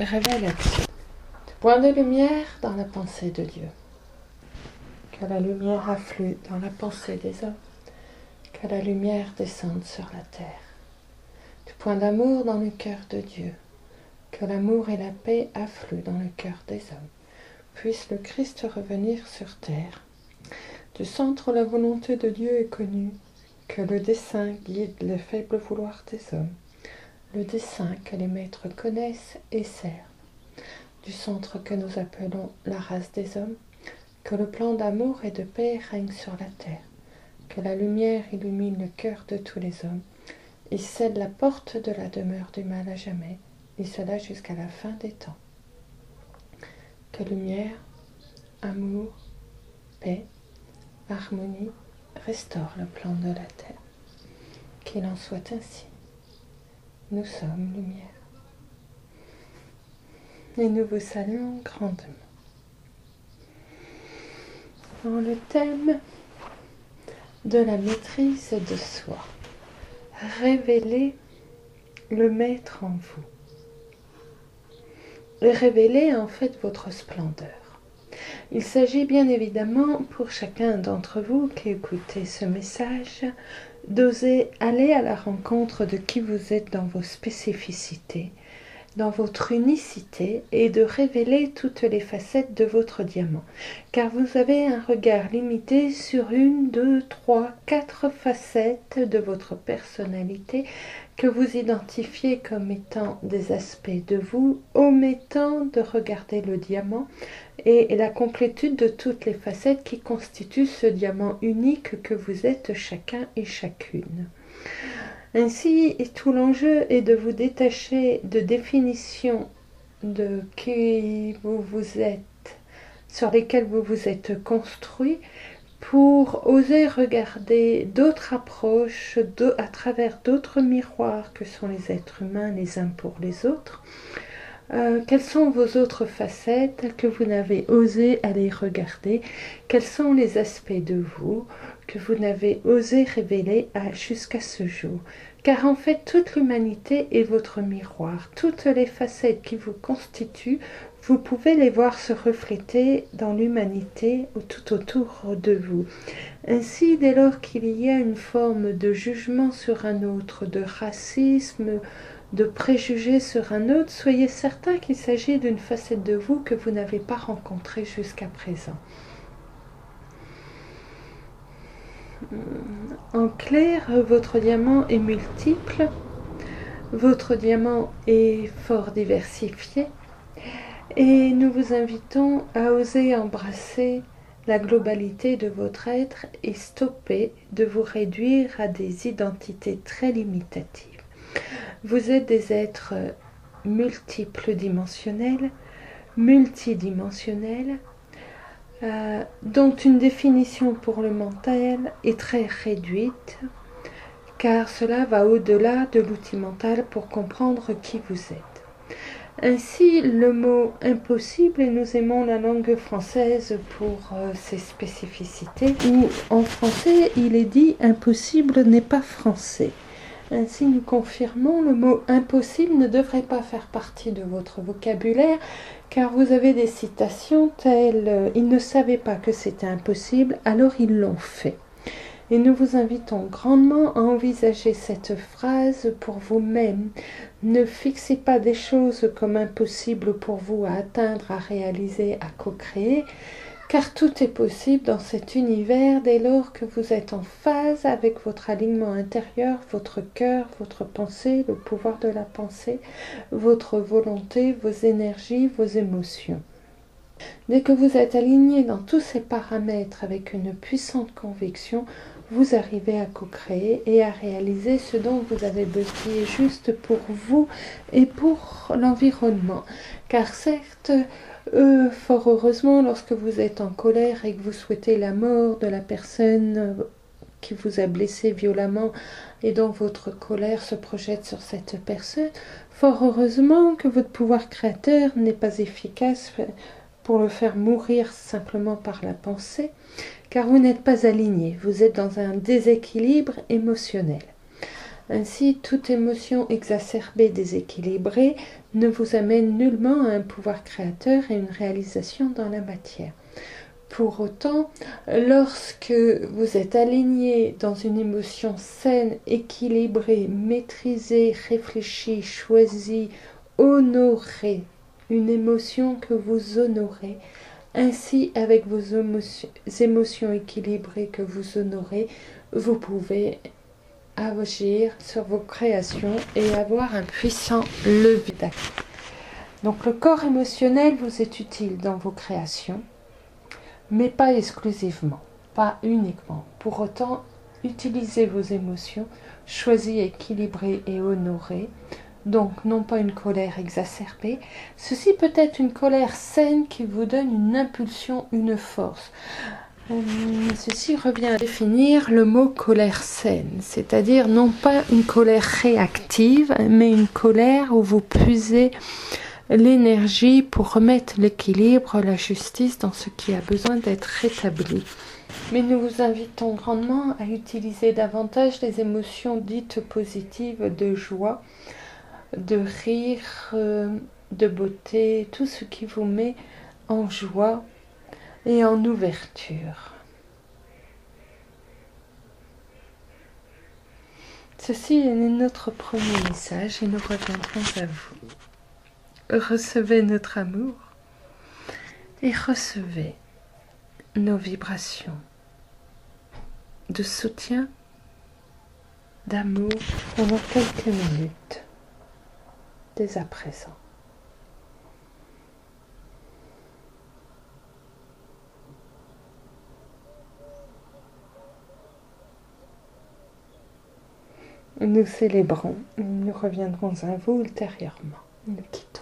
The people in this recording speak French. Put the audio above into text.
Révélation. Point de lumière dans la pensée de Dieu. Que la lumière afflue dans la pensée des hommes. Que la lumière descende sur la terre. Du point d'amour dans le cœur de Dieu. Que l'amour et la paix affluent dans le cœur des hommes. Puisse le Christ revenir sur terre. Du centre où la volonté de Dieu est connue. Que le dessein guide le faible vouloir des hommes. Le dessein que les maîtres connaissent et servent. Du centre que nous appelons la race des hommes, que le plan d'amour et de paix règne sur la terre, que la lumière illumine le cœur de tous les hommes, et scelle la porte de la demeure du mal à jamais, et cela jusqu'à la fin des temps. Que lumière, amour, paix, harmonie restaurent le plan de la terre. Qu'il en soit ainsi. Nous sommes lumière. Et nous vous saluons grandement. Dans le thème de la maîtrise de soi, révélez le maître en vous. Et révélez en fait votre splendeur. Il s'agit bien évidemment pour chacun d'entre vous qui écoutez ce message d'oser aller à la rencontre de qui vous êtes dans vos spécificités, dans votre unicité et de révéler toutes les facettes de votre diamant. Car vous avez un regard limité sur 1, 2, 3, 4 facettes de votre personnalité que vous identifiez comme étant des aspects de vous, omettant de regarder le diamant et la complétude de toutes les facettes qui constituent ce diamant unique que vous êtes chacun et chacune. Ainsi, tout l'enjeu est de vous détacher de définitions de qui vous êtes, sur lesquelles vous vous êtes construit, pour oser regarder d'autres approches à travers d'autres miroirs que sont les êtres humains les uns pour les autres. Quelles sont vos autres facettes que vous n'avez osé aller regarder? Quels sont les aspects de vous que vous n'avez osé révéler jusqu'à ce jour? Car en fait, toute l'humanité est votre miroir. Toutes les facettes qui vous constituent, vous pouvez les voir se refléter dans l'humanité tout autour de vous. Ainsi, dès lors qu'il y a une forme de jugement sur un autre, de racisme, de préjugés sur un autre, soyez certain qu'il s'agit d'une facette de vous que vous n'avez pas rencontrée jusqu'à présent. En clair, votre diamant est multiple, votre diamant est fort diversifié, et nous vous invitons à oser embrasser la globalité de votre être et stopper de vous réduire à des identités très limitatives. Vous êtes des êtres multiples dimensionnels, multidimensionnels, dont une définition pour le mental est très réduite, car cela va au-delà de l'outil mental pour comprendre qui vous êtes. Ainsi, le mot impossible, et nous aimons la langue française pour ses spécificités, où en français il est dit impossible n'est pas français. Ainsi, nous confirmons, le mot impossible ne devrait pas faire partie de votre vocabulaire, car vous avez des citations telles « ils ne savaient pas que c'était impossible, alors ils l'ont fait ». Et nous vous invitons grandement à envisager cette phrase pour vous-même. Ne fixez pas des choses comme impossibles pour vous à atteindre, à réaliser, à co-créer, car tout est possible dans cet univers dès lors que vous êtes en phase avec votre alignement intérieur, votre cœur, votre pensée, le pouvoir de la pensée, votre volonté, vos énergies, vos émotions. Dès que vous êtes aligné dans tous ces paramètres avec une puissante conviction, vous arrivez à co-créer et à réaliser ce dont vous avez besoin juste pour vous et pour l'environnement. Car certes, fort heureusement, lorsque vous êtes en colère et que vous souhaitez la mort de la personne qui vous a blessé violemment et dont votre colère se projette sur cette personne, fort heureusement que votre pouvoir créateur n'est pas efficace pour le faire mourir simplement par la pensée, car vous n'êtes pas aligné, vous êtes dans un déséquilibre émotionnel. Ainsi, toute émotion exacerbée, déséquilibrée, ne vous amène nullement à un pouvoir créateur et une réalisation dans la matière. Pour autant, lorsque vous êtes aligné dans une émotion saine, équilibrée, maîtrisée, réfléchie, choisie, honorée, une émotion que vous honorez, ainsi avec vos émotions équilibrées que vous honorez, vous pouvez agir sur vos créations et avoir un puissant levier d'action. Donc le corps émotionnel vous est utile dans vos créations, mais pas exclusivement, pas uniquement. Pour autant, utilisez vos émotions, choisies, équilibrées et honorées. Donc, non pas une colère exacerbée. Ceci peut être une colère saine qui vous donne une impulsion, une force. Ceci revient à définir le mot colère saine, c'est-à-dire non pas une colère réactive, mais une colère où vous puisez l'énergie pour remettre l'équilibre, la justice dans ce qui a besoin d'être rétabli. Mais nous vous invitons grandement à utiliser davantage les émotions dites positives de joie, de rire, de beauté, tout ce qui vous met en joie et en ouverture. Ceci est notre premier message et nous reviendrons à vous. Recevez notre amour et recevez nos vibrations de soutien, d'amour pendant quelques minutes, dès à présent. Nous célébrons, nous reviendrons à vous ultérieurement. Nous quittons.